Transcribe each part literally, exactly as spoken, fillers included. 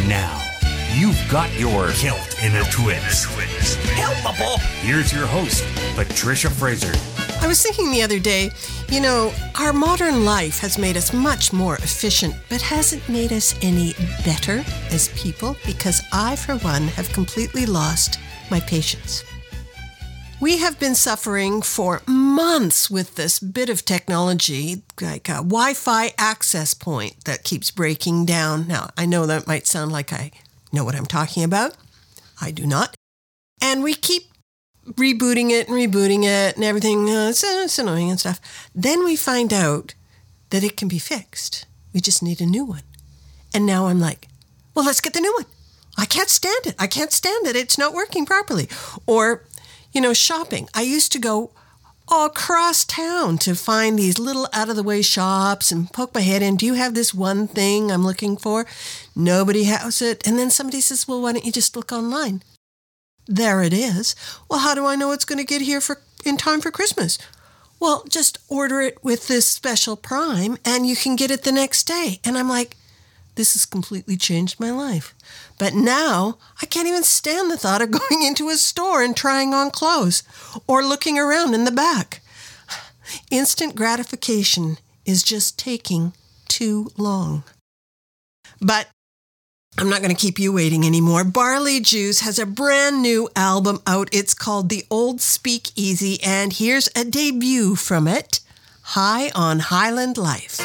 And now, you've got your kilt in a twist. Helpable. Here's your host, Patricia Fraser. I was thinking the other day, you know, our modern life has made us much more efficient, but hasn't made us any better as people, because I, for one, have completely lost my patience. We have been suffering for months with this bit of technology, like a Wi-Fi access point that keeps breaking down. Now, I know that might sound like I know what I'm talking about. I do not. And we keep rebooting it and rebooting it and everything. Uh, it's, uh, it's annoying and stuff. Then we find out that it can be fixed. We just need a new one. And now I'm like, well, let's get the new one. I can't stand it. I can't stand it. It's not working properly. Or, you know, shopping. I used to go all across town to find these little out-of-the-way shops and poke my head in. Do you have this one thing I'm looking for? Nobody has it. And then somebody says, well, why don't you just look online? There it is. Well, how do I know it's going to get here for in time for Christmas? Well, just order it with this special Prime and you can get it the next day. And I'm like, this has completely changed my life. But now I can't even stand the thought of going into a store and trying on clothes or looking around in the back. Instant gratification is just taking too long. But I'm not going to keep you waiting anymore. Barley Juice has a brand new album out. It's called The Old Speakeasy, and here's a debut from it, High on Highland Life.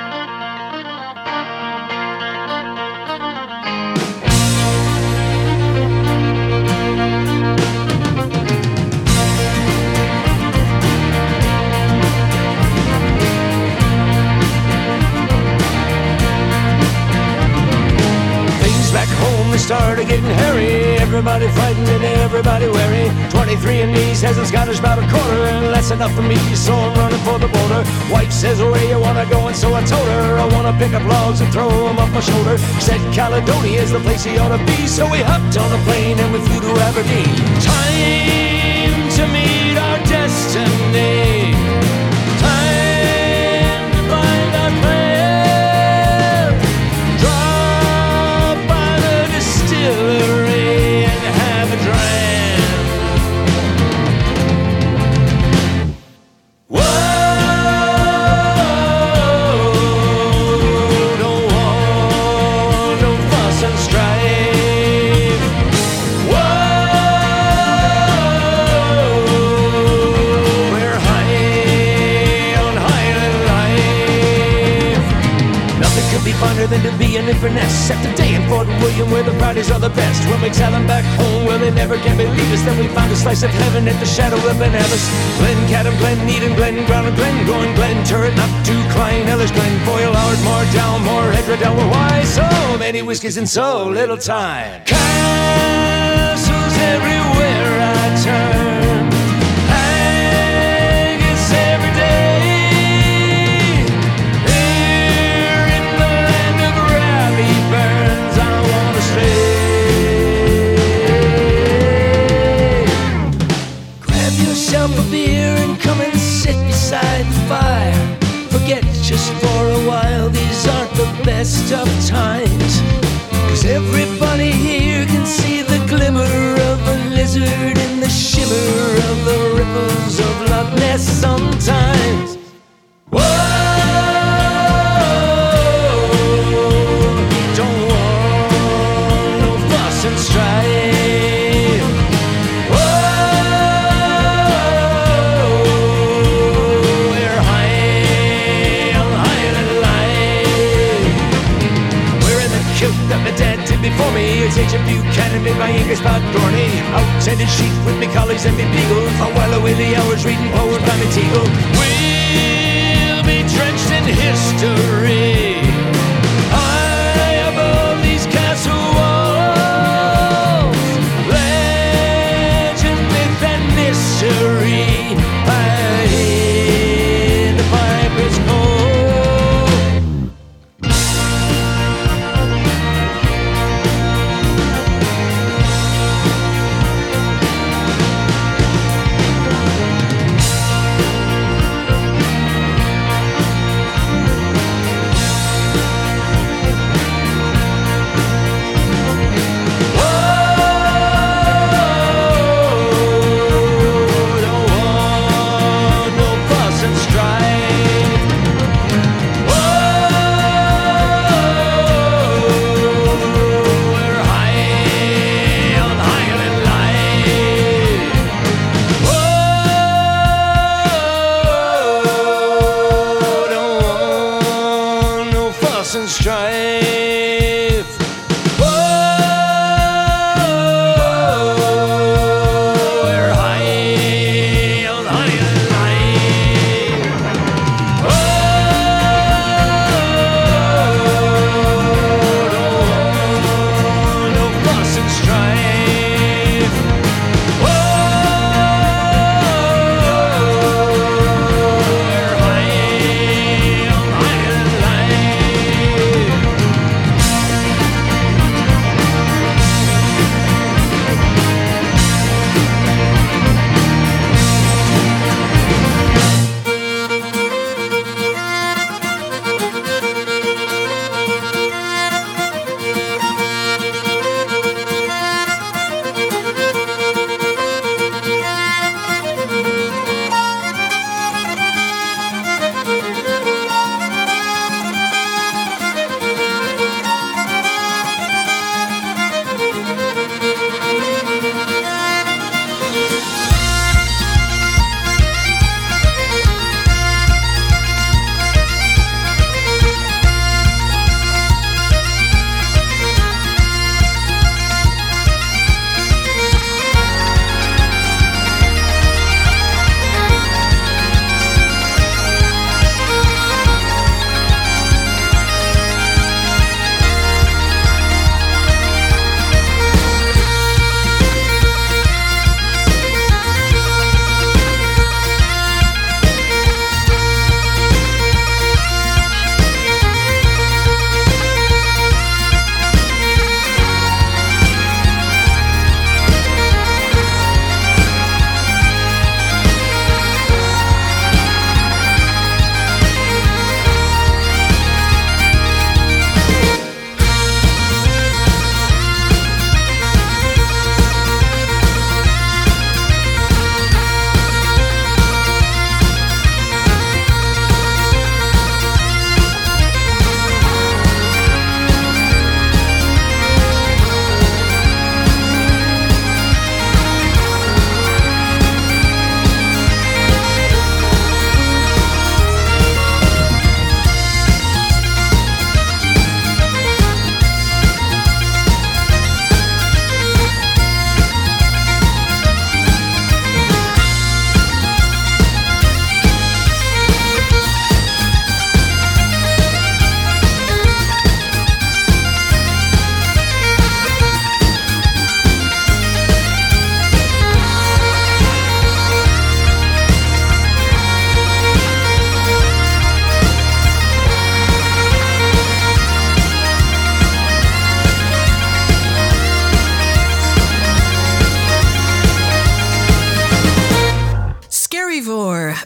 Back home they started getting hairy, everybody fighting and everybody wary. Twenty-three and me says it's Scottish about a quarter, and that's enough for me, so I'm running for the border. Wife says where you wanna go, and so I told her I wanna pick up logs and throw them off my shoulder. Said Caledonia is the place he ought to be, so we hopped on a plane and we flew to Aberdeen. Time to meet our destiny, time to find our plan. And have a dram. Whoa, don't want no fuss and strife. Whoa, we're high on Highland life. Nothing could be funner than to be in Inverness at the day in Fort William where the Brownies are the best. When we tell them back home where they never can believe us, then we found a slice of heaven at the shadow of Ben Nevis. Glen Cadam, Glen Needham, Glen Brown and Glen Gorn, Glen Turret, not to Clyne, Ellis, Glen Foyle, Ardmore, Dalmore, Edredale. Why so many whiskies in so little time? Castles everywhere I turn, haggis every day. Yourself a beer and come and sit beside the fire. Forget just for a while, these aren't the best of times. Cause everybody here can see the glimmer of a lizard in the shimmer of the ripples of Loch Ness sometimes. Whoa, don't want no fuss and strife. Before me, it's H M Buchanan in my English Pat Dorney. Out-tended sheep with me colleagues and me beagles. I while away the hours reading poems by me Teagle. We'll be drenched in history, high above these castle walls. Legend, myth and mystery, I hear the pipers call.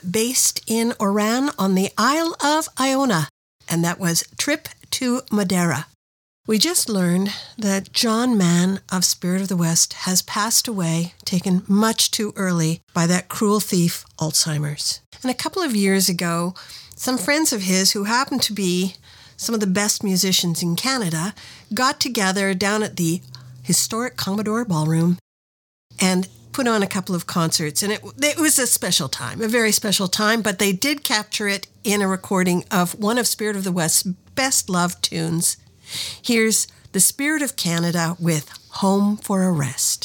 based in Oran on the Isle of Iona, and that was Trip to Madeira. We just learned that John Mann of Spirit of the West has passed away, taken much too early by that cruel thief, Alzheimer's. And a couple of years ago, some friends of his who happened to be some of the best musicians in Canada got together down at the historic Commodore Ballroom and put on a couple of concerts. And it, it was a special time, a very special time, but they did capture it in a recording of one of Spirit of the West's best loved tunes. Here's the Spirit of Canada with Home for a Rest.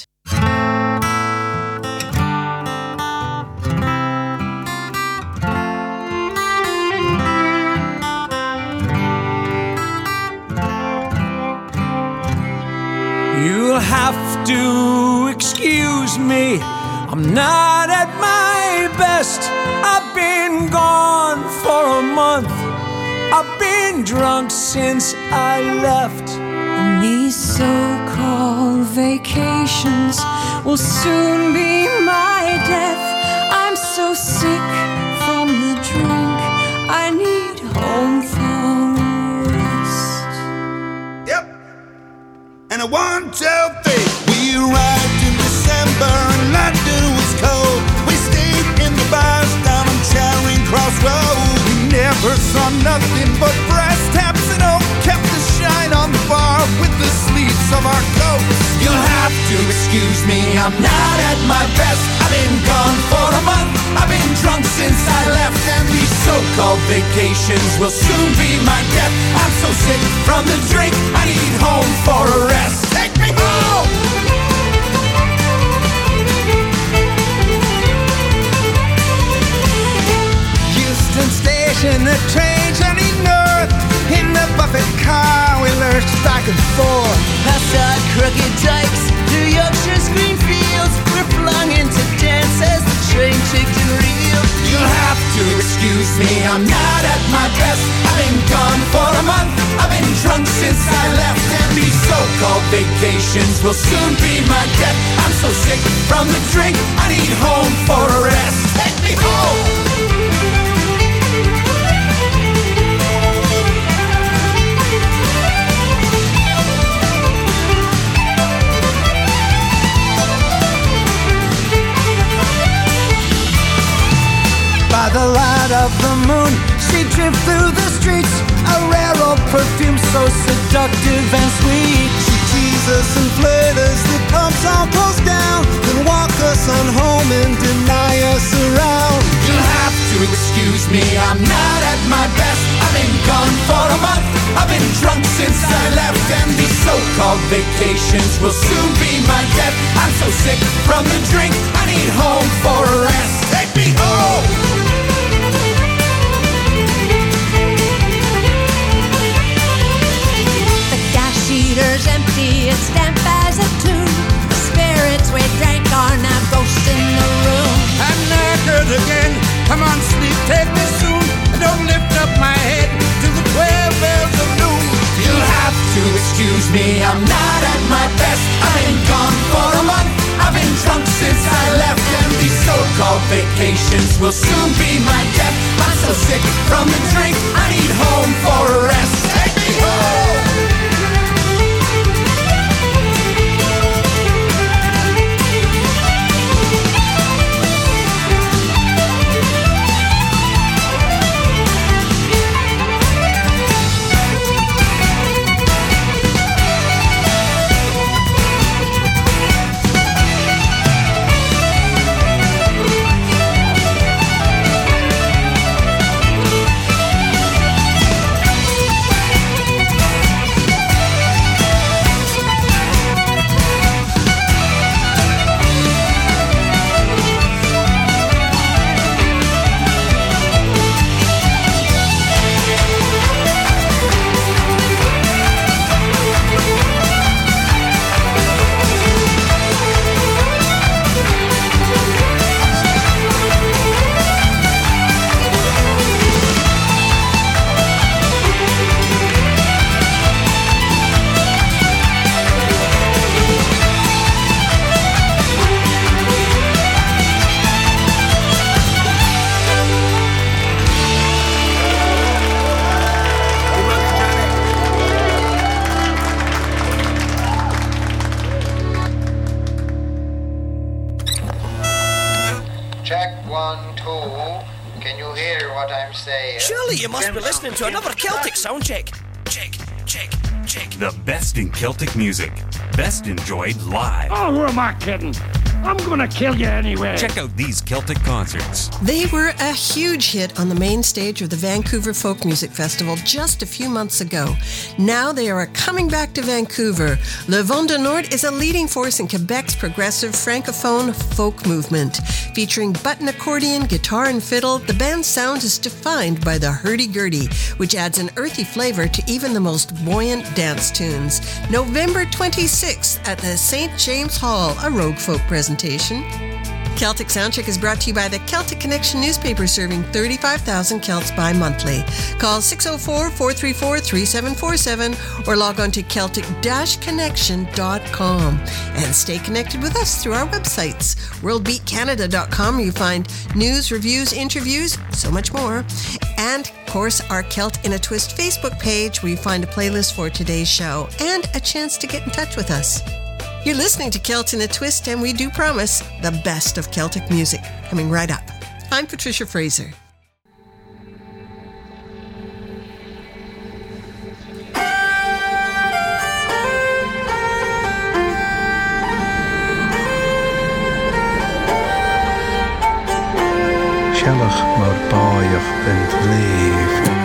You'll have to excuse me, I'm not at my best. I've been gone for a month, I've been drunk since I left. And these so-called vacations will soon be my death. I'm so sick from the drink, I need home for a rest. Yep. And a one, two, three. We arrived in December and London was cold. We stayed in the bars down on Charing Cross Road. We never saw nothing but brass taps and oak. Kept the shine on the bar with the sleeves of our coats. You'll have to excuse me, I'm not at my best. I've been gone for a month, I've been drunk since I left. And these so-called vacations will soon be my death. I'm so sick from the drink, I need home for a rest. Take me home! Houston Station, the train journey north. In the buffet car we lurched back and forth. Past our crooked dikes, through Yorkshire's green fields. We're flung into dance as the train ticked and reeled. You'll have to excuse me, I'm not at my best. I've been gone for a month, I've been drunk since I left. And these so-called vacations will soon be my death. I'm so sick from the drink, I need home for a rest. Take me home! By the light of the moon, she drifted through the streets. A rare old perfume so seductive and sweet. She teases and flirts as the pumps all close down, then walk us on home and deny us around. You'll have to excuse me, I'm not at my best. I've been gone for a month, I've been drunk since I left. And these so-called vacations will soon be my death. I'm so sick from the drink, I need home for a rest. Take me home! Sheeter's empty, it's damp as a tomb. The spirits we drank are now ghosts in the room. I'm knackered again, come on sleep, take me soon. I don't lift up my head till the twelve bells of noon. You'll have to excuse me, I'm not at my best. I've been gone for a month, I've been drunk since I left. And these so-called vacations will soon be my death. I'm so sick from the drink, I need home for a rest. Take me home! one, two. Can you hear what I'm saying? Surely you must be listening to another Celtic sound check. Check, check, check. The best in Celtic music. Best enjoyed live. Oh, who am I kidding? I'm gonna kill you anyway. Check out these Celtic concerts. They were a huge hit on the main stage of the Vancouver Folk Music Festival just a few months ago. Now they are coming back to Vancouver. Le Vent du Nord is a leading force in Quebec's progressive francophone folk movement. Featuring button accordion, guitar and fiddle, the band's sound is defined by the hurdy-gurdy, which adds an earthy flavor to even the most buoyant dance tunes. November twenty-sixth at the Saint James Hall, a Rogue Folk presentation. Celtic Soundcheck is brought to you by the Celtic Connection newspaper, serving thirty-five thousand Celts bi-monthly. Call six oh four, four three four, three seven four seven or log on to celtic dash connection dot com. And stay connected with us through our websites. world beat canada dot com, where you find news, reviews, interviews, so much more. And, of course, our Celt in a Twist Facebook page, where you find a playlist for today's show and a chance to get in touch with us. You're listening to Celt in a Twist, and we do promise the best of Celtic music coming right up. I'm Patricia Fraser. Shelach mar báoch ben bléif.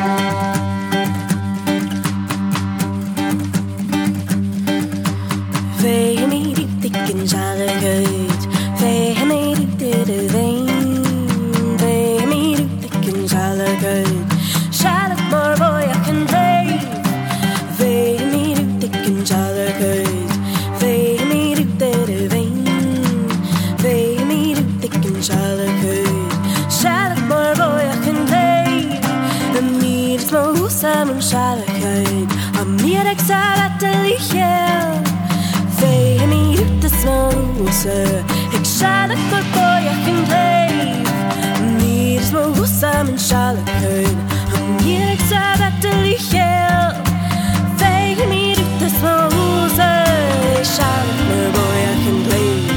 They made it thick and jolly good. They made it did a vein. They made it thick and jolly good. Charlotte more boy I can brave. They made it thick and jolly good. They made it did a vein. They made it thick and jolly good. Charlotte more boy I can brave. The meat is more salmon Charlotte good. A meat exalted hell. They made it the snow, sir. Ik zal het voor boy, ik kan blijven. Meer is mijn woesam en zal ik uit. En meer ik zal dat te liggen. They made it the snow, sir. Ik zal het voor boy, ik kan blijven.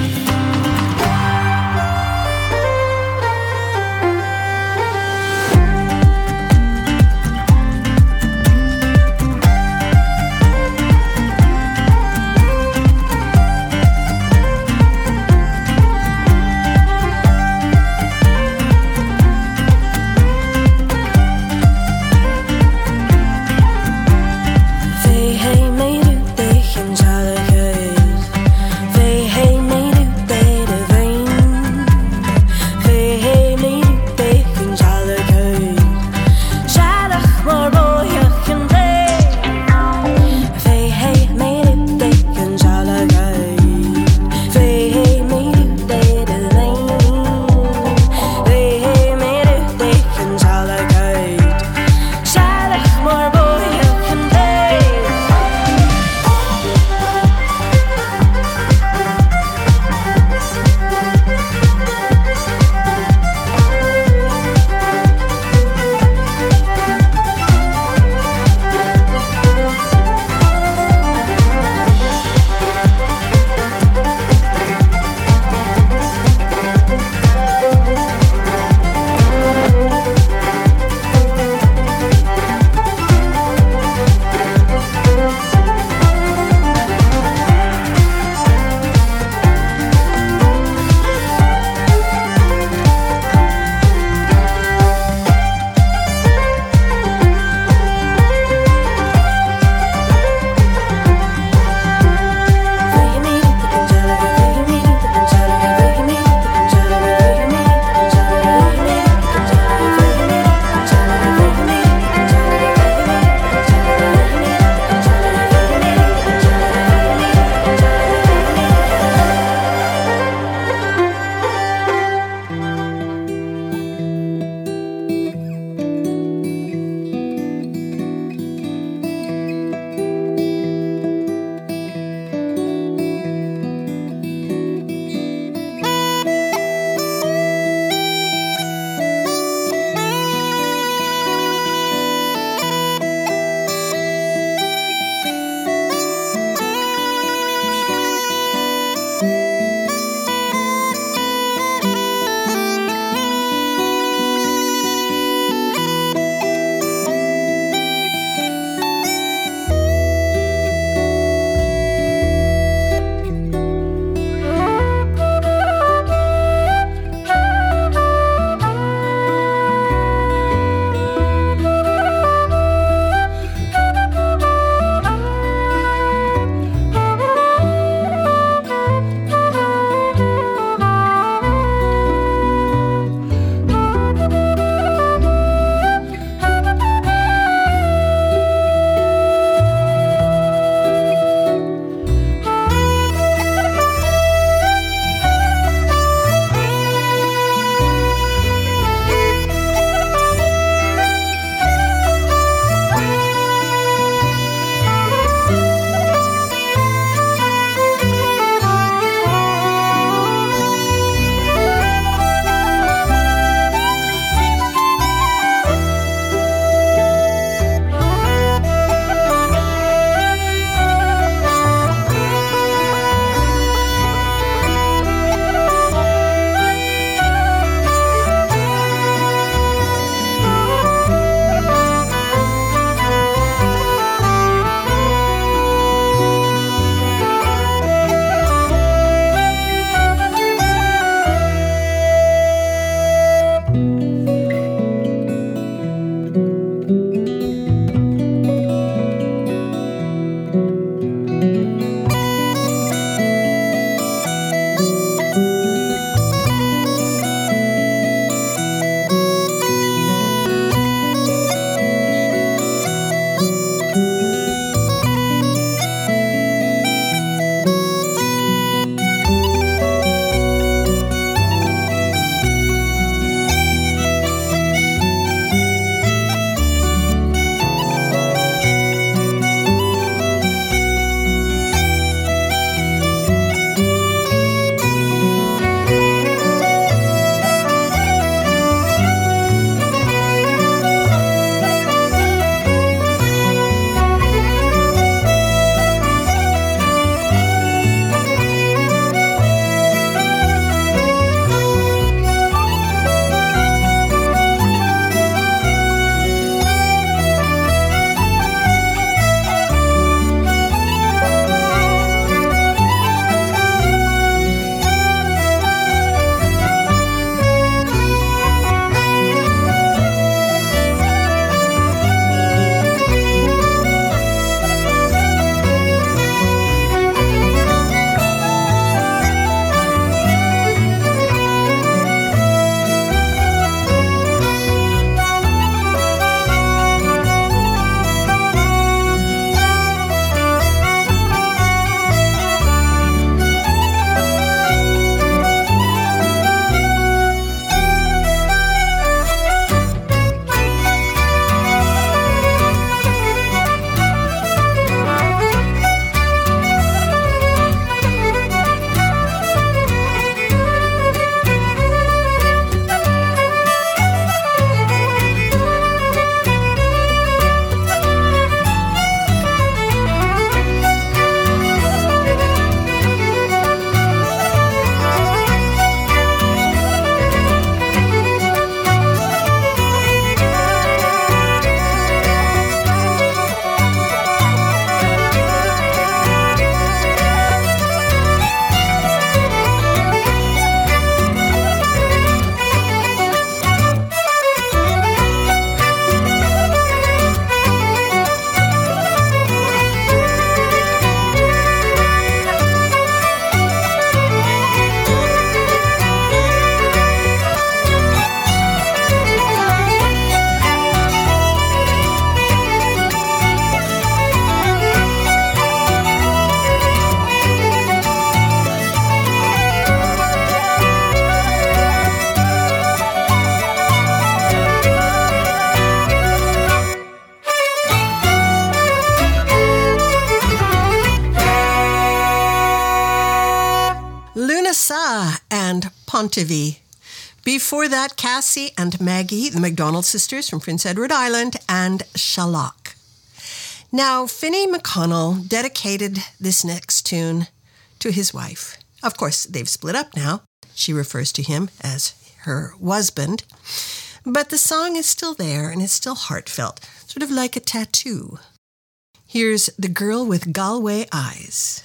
Elsa and Pontivy. Before that, Cassie and Maggie, the McDonald sisters from Prince Edward Island, and Shalak. Now, Finney McConnell dedicated this next tune to his wife. Of course, they've split up now. She refers to him as her husband. But the song is still there and it's still heartfelt, sort of like a tattoo. Here's The Girl with Galway Eyes.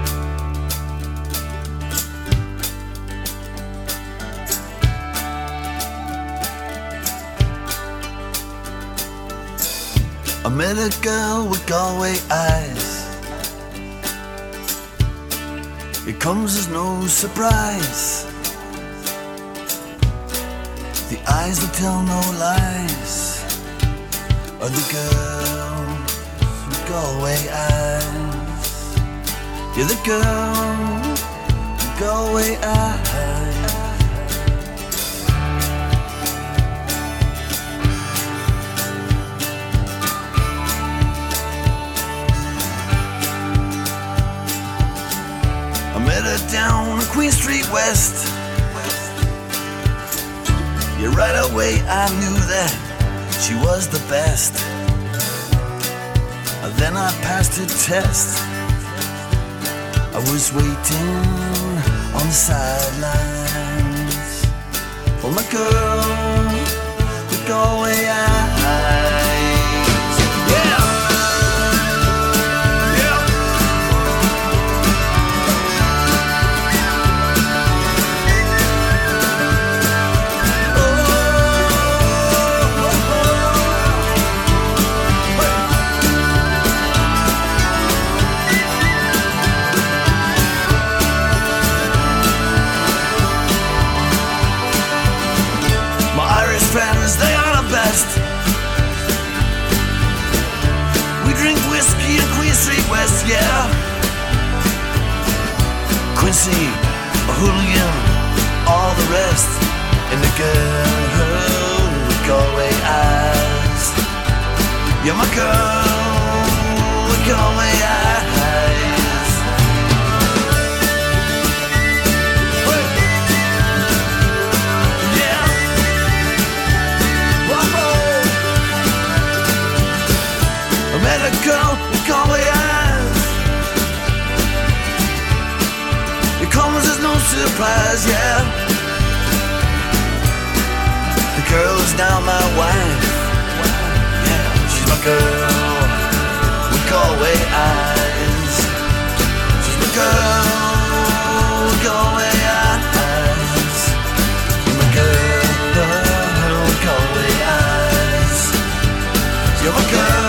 I met a girl with Galway eyes. It comes as no surprise. The eyes that tell no lies are the girl with Galway eyes. You're the girl with Galway eyes. I met her down on Queen Street West. Yeah, right away I knew that she was the best. And then I passed her test. I was waiting on the sidelines for my girl with Galway eyes. Friends, they are the best. We drink whiskey in Queen Street West, yeah. Quincy, a hooligan, all the rest. And the girl with Galway eyes. You're my girl with Galway eyes. Met a girl with Galway eyes. It comes as no surprise, yeah. The girl is now my wife. Yeah, she's my girl with Galway eyes. She's my girl with Galway eyes. You're my girl with Galway eyes. You're my girl.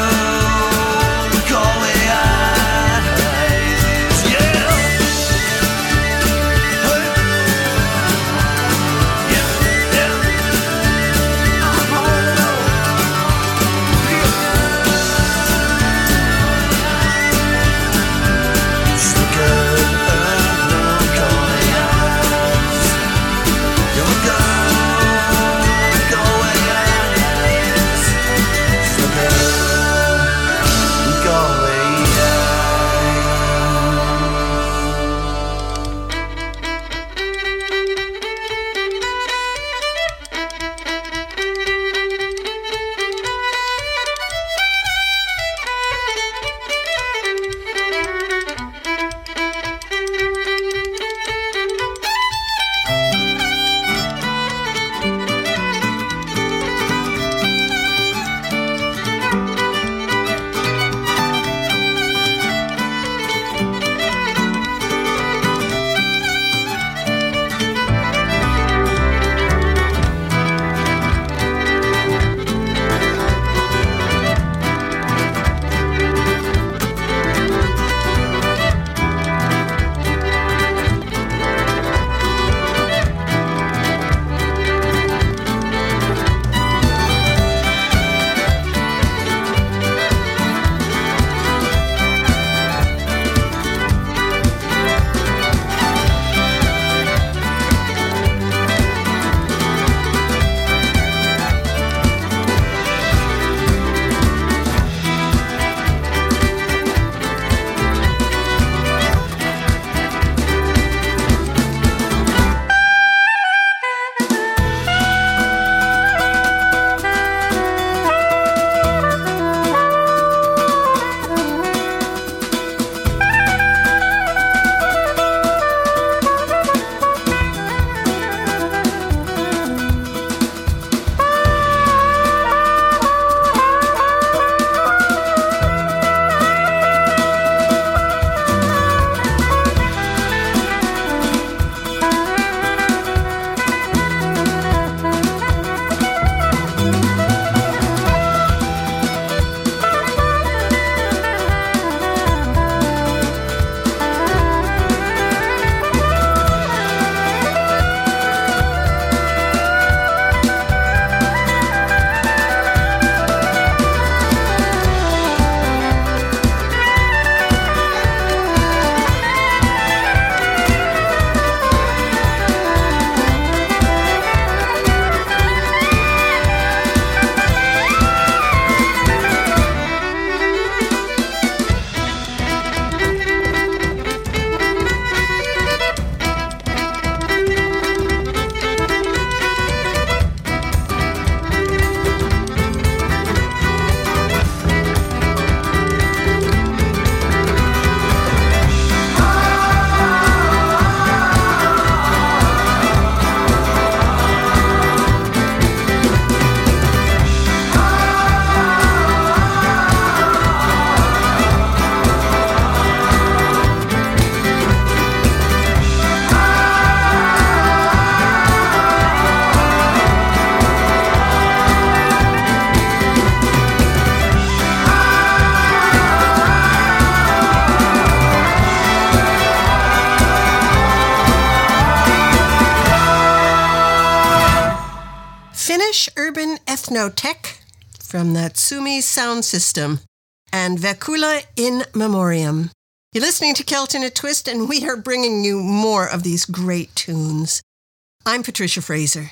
Finnish urban ethnotech from the Tsumi sound system and Vekula in Memoriam. You're listening to Celt in a Twist, and we are bringing you more of these great tunes. I'm Patricia Fraser.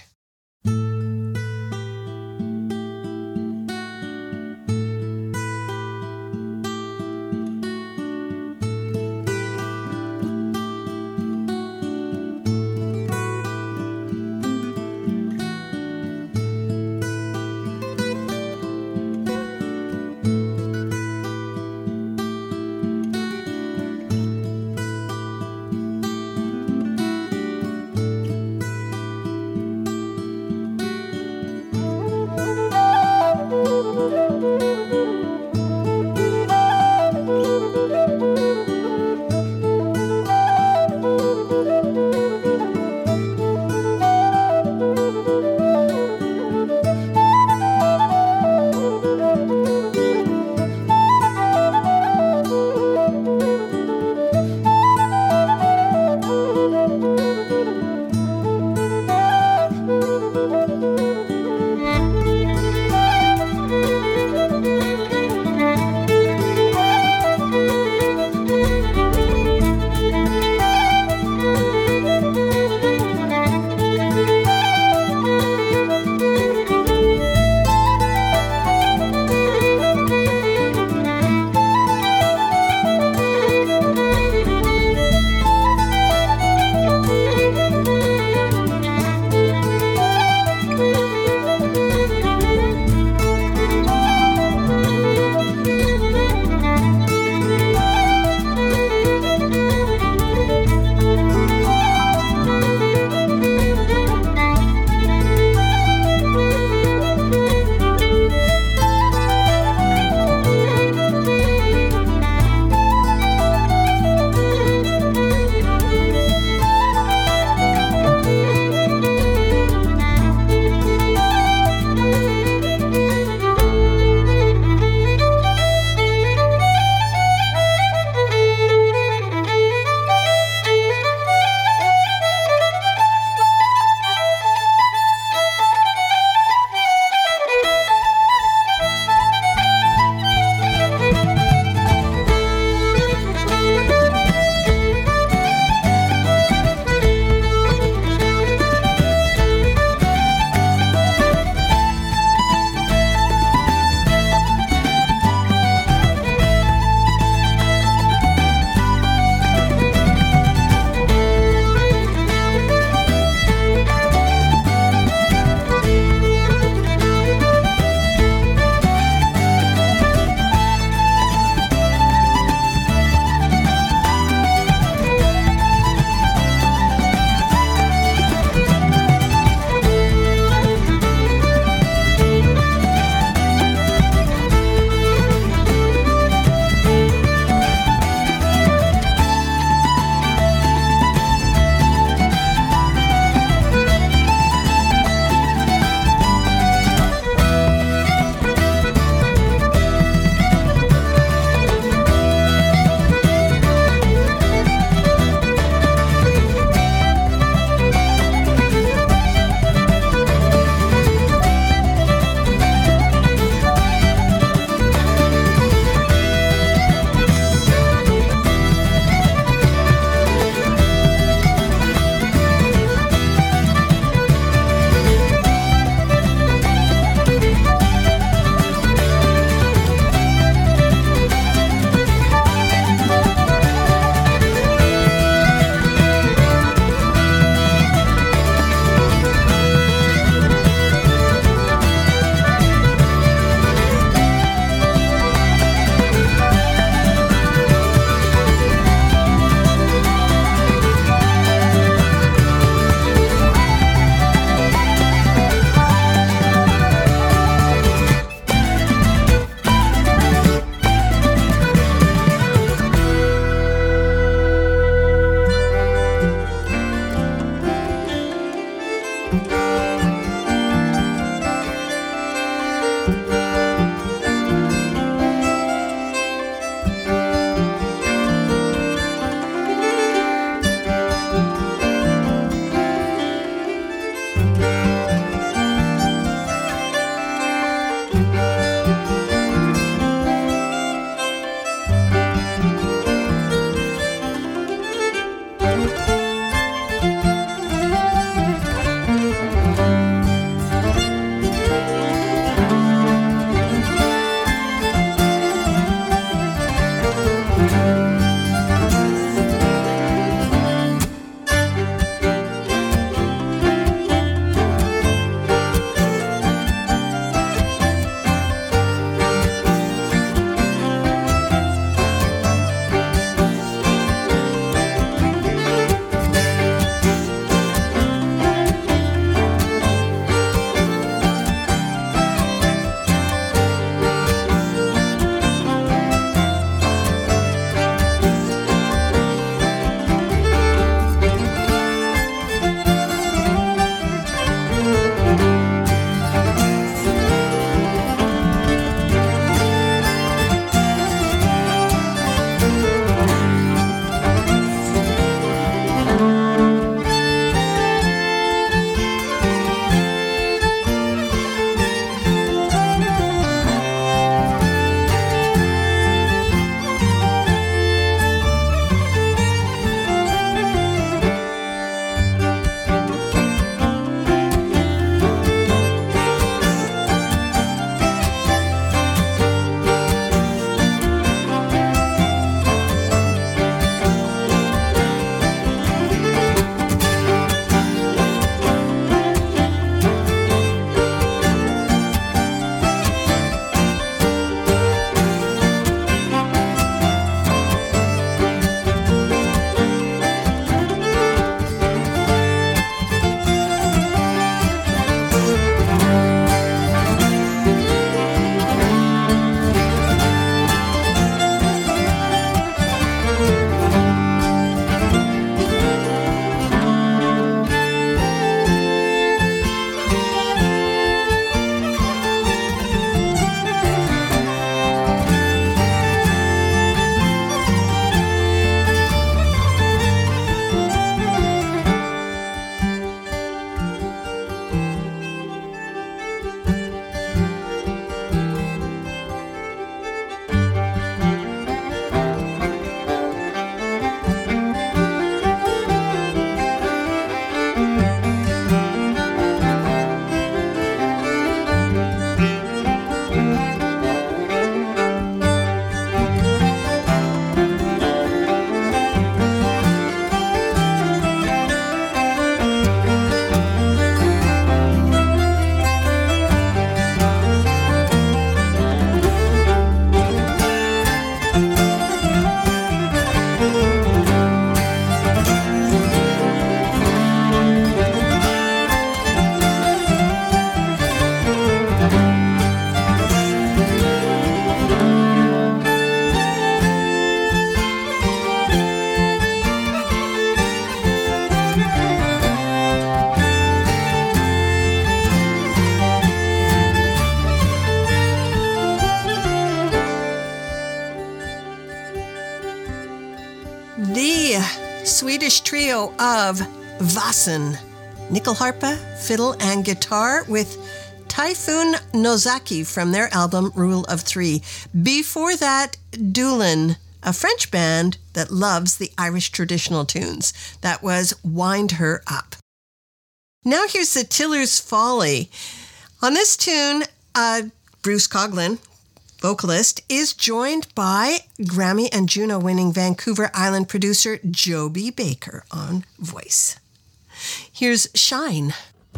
The Swedish trio of Vasen, nyckelharpa, fiddle, and guitar with Typhoon Nozaki from their album Rule of Three. Before that, Doolin, a French band that loves the Irish traditional tunes. That was Wind Her Up. Now here's the Tiller's Folly. On this tune, uh, Bruce Coughlin, vocalist, is joined by Grammy and Juno-winning Vancouver Island producer Joby Baker on voice. Here's Shine.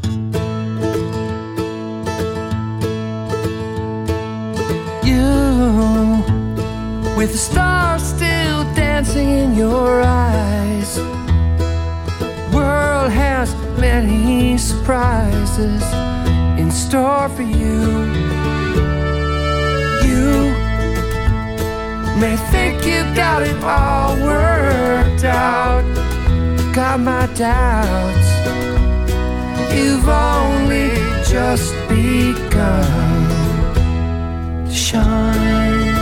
You, with the stars still dancing in your eyes, world has many surprises in store for you. You may think you got it all worked out, got my doubts. You've only just begun to shine.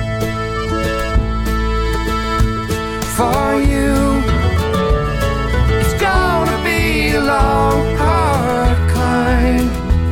For you, it's gonna be a long, hard climb.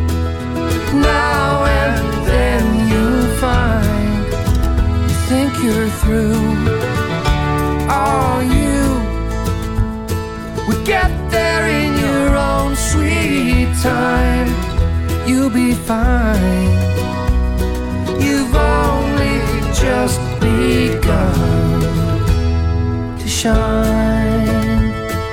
Now and then you'll find you think you're through. Oh, you will get there in your own sweet time. You'll be fine. You've only just begun to shine.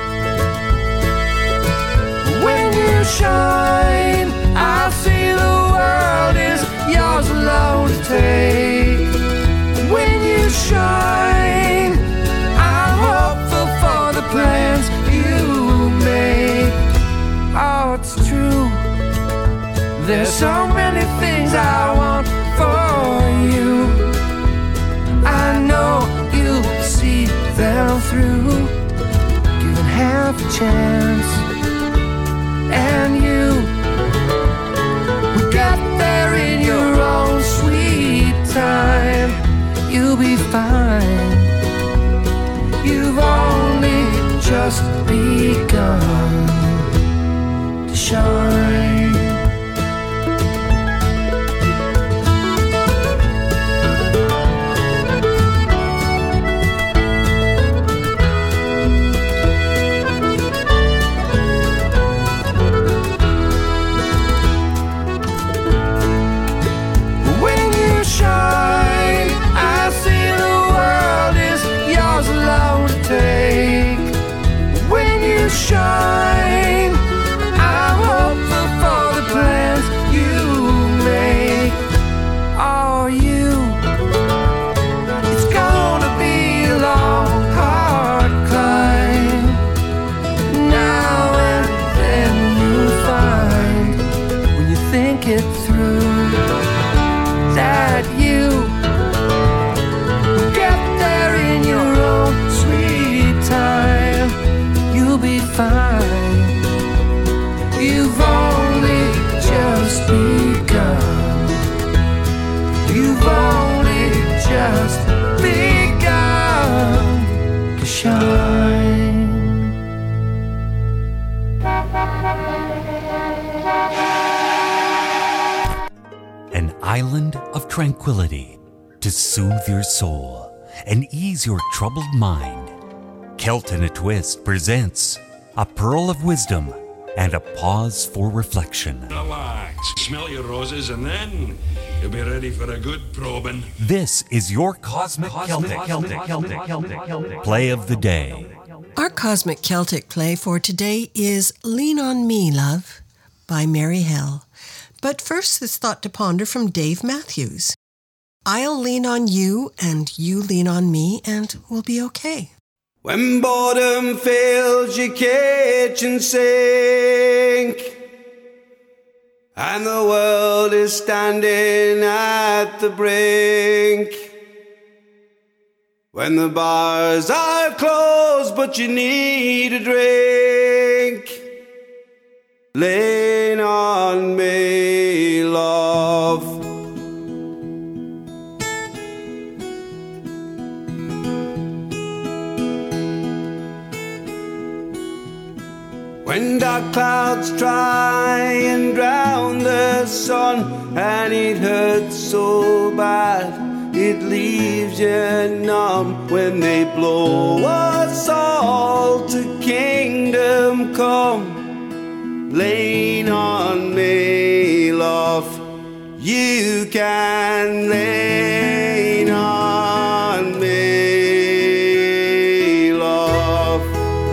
When you shine, I'll see the world is yours alone to take. When you shine, I'm hopeful for the plans you make. Oh, it's true, there's so many things I want for you. I know you'll see them through, given half a chance. And you will get there in your own sweet time. You'll be fine. You've only just begun to shine. Shine, I'm hopeful for the plans you make. Oh, you, it's gonna be a long, hard climb. Now and then you'll find, when you think it through, that you will get there in your own sweet time. You'll be fine. You've only just begun. You've only just begun to shine. An island of tranquility to soothe your soul and ease your troubled mind. Celt in a Twist presents a pearl of wisdom and a pause for reflection. Relax, smell your roses, and then you'll be ready for a good probing. This is your Cosmic, Cosmic Celtic, Celtic, Celtic, Celtic, Celtic play of the day. Our Cosmic Celtic play for today is Lean on Me, Love by Mary Hell. But first, this thought to ponder from Dave Matthews. I'll lean on you and you lean on me and we'll be okay. When boredom fills your kitchen sink and the world is standing at the brink, when the bars are closed but you need a drink, lean on me, love. When dark clouds try and drown the sun, and it hurts so bad, it leaves you numb. When they blow us all to kingdom come, lean on me, love. You can lean on me, love.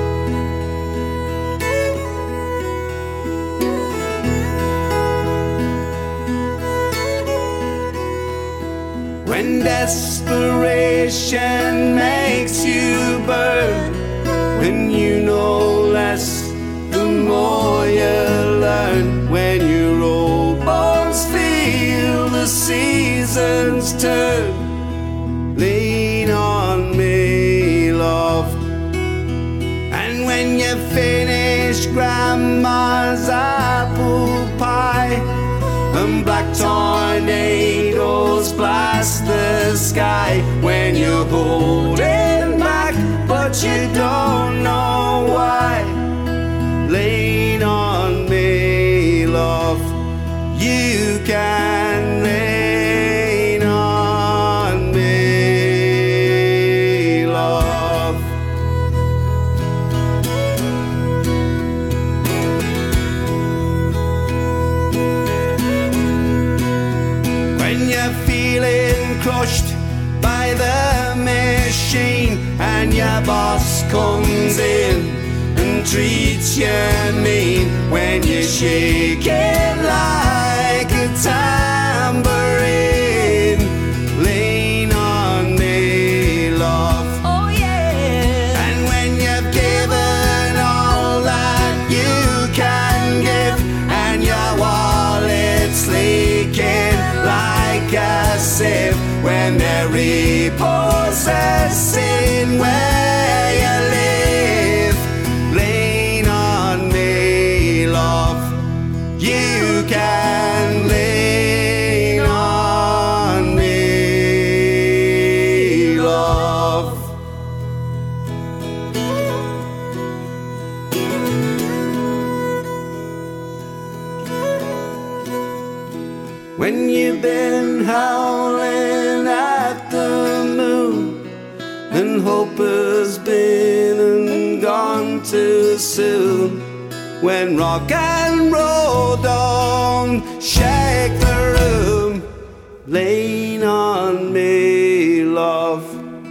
When desperation makes you burn, when you know less, the more you learn. When your old bones feel the seasons turn, lean on me, love. And when you finish grandma's apple pie and black tornadoes blast the sky, when you're holding back but you don't know why, lean on me, love. You can lean on me, love. When you're feeling crushed by the machine and your boss comes in and treats you mean, when you shake it like a tambourine, lean on me, love. Oh yeah. And when you've given all that you can give and your wallet's leaking like a sieve, when they're repossessing where you live, lean on me, love. You can lean on me, love. When you've been howling at the moon and hope has been and gone too soon, when rock and roll don't shake the room, lean on me, love.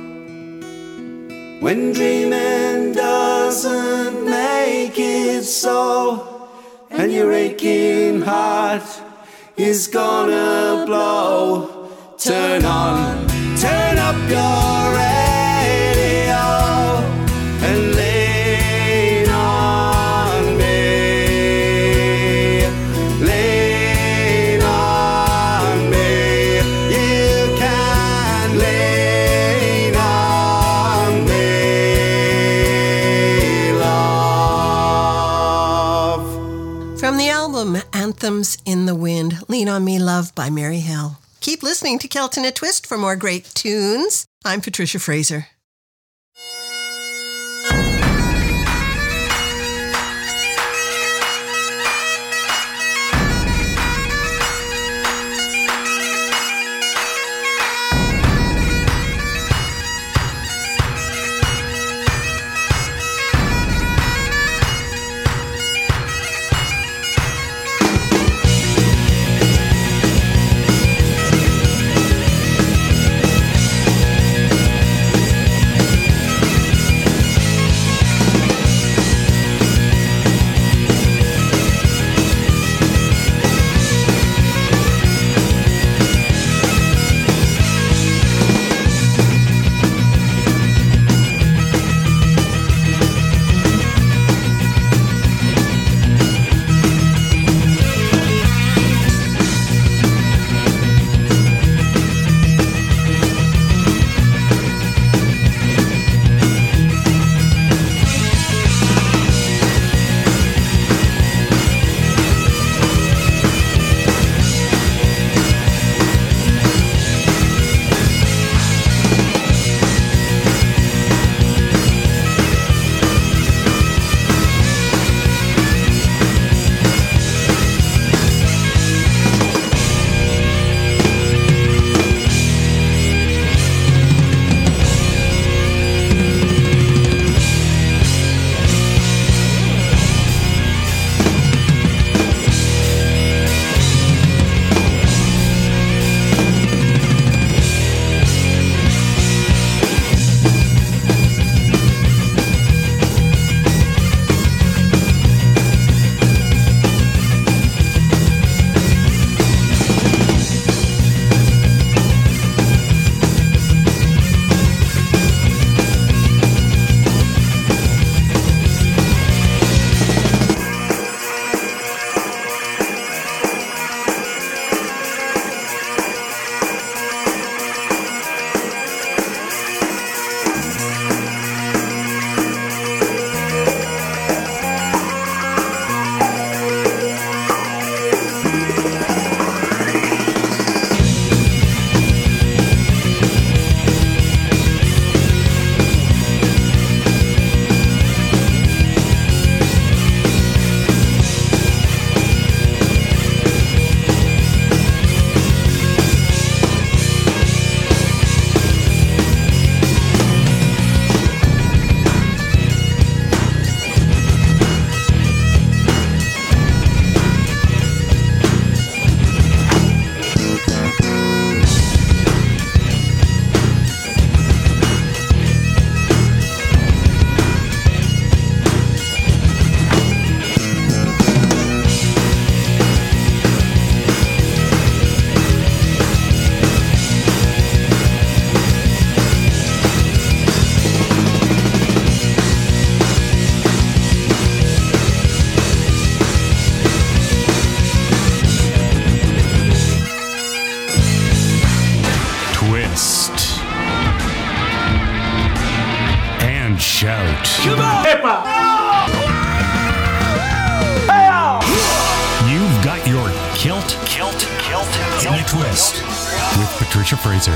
When dreaming doesn't make it so, and your aching heart is gonna blow, turn on, turn up your radio and lean on me, lean on me. You can lean on me, love. From the album Anthems in the Wind, Lean on Me, Love by Mary Hill. Keep listening to Kelton a Twist for more great tunes. I'm Patricia Fraser. Twist with Patricia Fraser.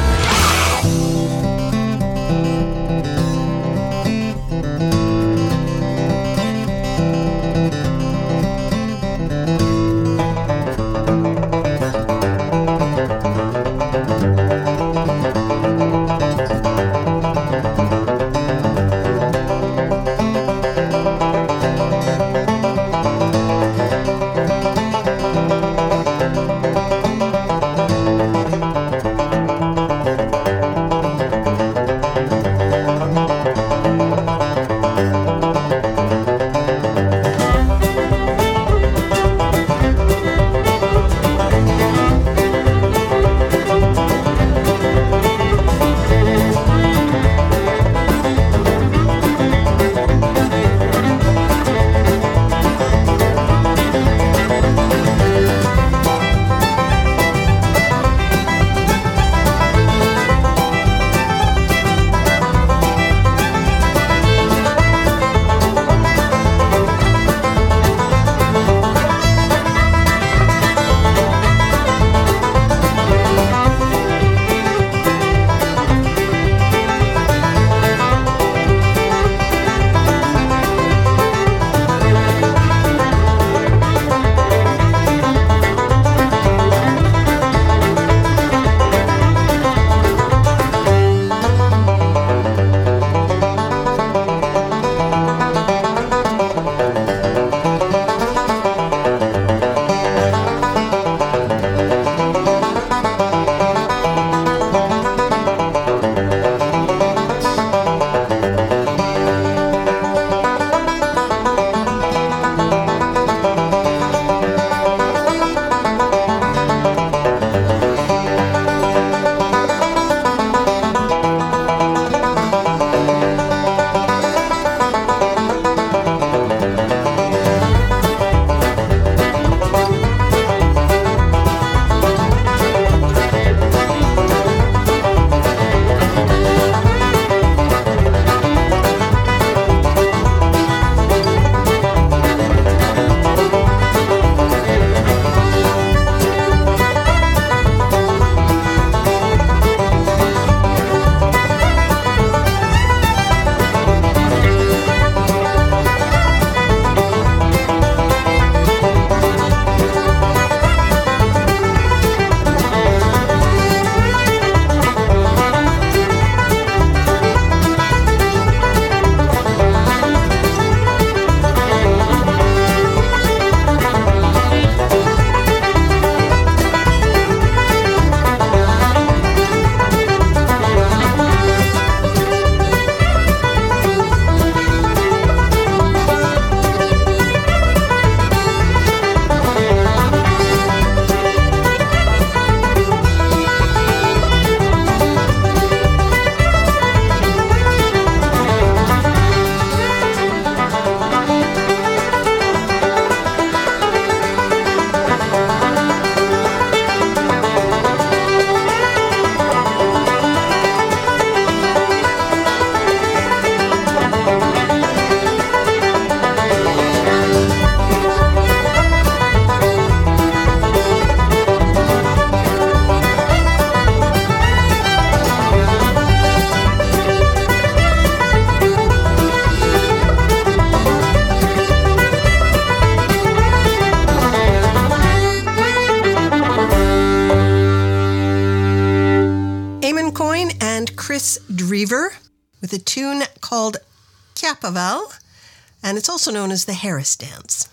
Chris Drever with a tune called Capaval, and it's also known as the Harris Dance.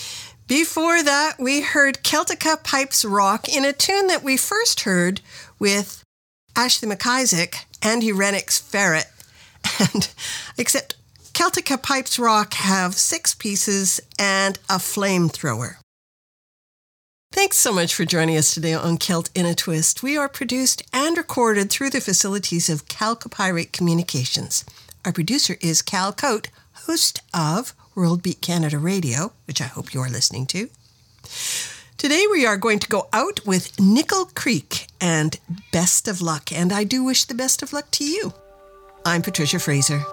Before that, we heard Celtica Pipes Rock in a tune that we first heard with Ashley McIsaac and Eurenix Ferret. And except Celtica Pipes Rock have six pieces and a flamethrower. Thanks so much for joining us today on Celt in a Twist. We are produced and recorded through the facilities of Calcopyrate Communications. Our producer is Cal Coate, host of World Beat Canada Radio, which I hope you're listening to. Today we are going to go out with Nickel Creek and Best of Luck, and I do wish the best of luck to you. I'm Patricia Fraser.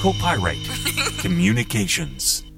Copyright Communications.